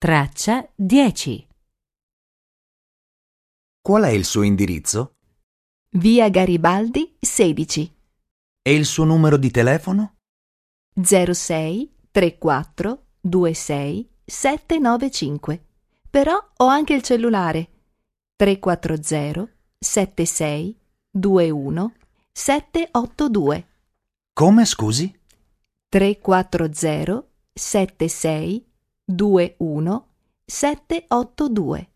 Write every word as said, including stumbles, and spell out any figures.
Traccia dieci. Qual è il suo indirizzo? Via Garibaldi sedici. E il suo numero di telefono? zero sei trentaquattro ventisei settecentonovantacinque. Però ho anche il cellulare tre quattro zero settantasei ventuno settecentottantadue. Come, scusi? tre quattro zero settantasei ventuno settecentottantadue.